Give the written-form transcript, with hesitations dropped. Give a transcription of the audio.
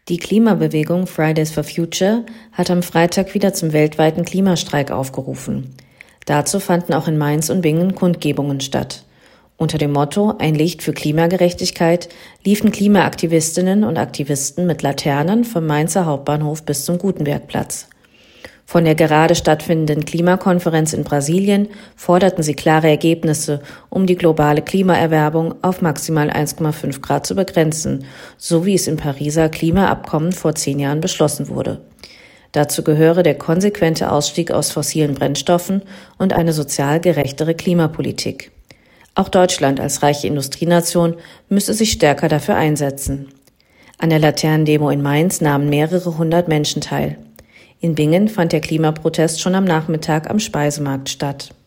Die Klimabewegung Fridays for Future hat am Freitag wieder zum weltweiten Klimastreik aufgerufen. Dazu fanden auch in Mainz und Bingen Kundgebungen statt. Unter dem Motto »Ein Licht für Klimagerechtigkeit« liefen Klimaaktivistinnen und Aktivisten mit Laternen vom Mainzer Hauptbahnhof bis zum Gutenbergplatz. Von der gerade stattfindenden Klimakonferenz in Brasilien forderten sie klare Ergebnisse, um die globale Klimaerwärmung auf maximal 1,5 Grad zu begrenzen, so wie es im Pariser Klimaabkommen vor 10 Jahren beschlossen wurde. Dazu gehöre der konsequente Ausstieg aus fossilen Brennstoffen und eine sozial gerechtere Klimapolitik. Auch Deutschland als reiche Industrienation müsse sich stärker dafür einsetzen. An der Laternendemo in Mainz nahmen mehrere hundert Menschen teil. In Bingen fand der Klimaprotest schon am Nachmittag am Speisemarkt statt.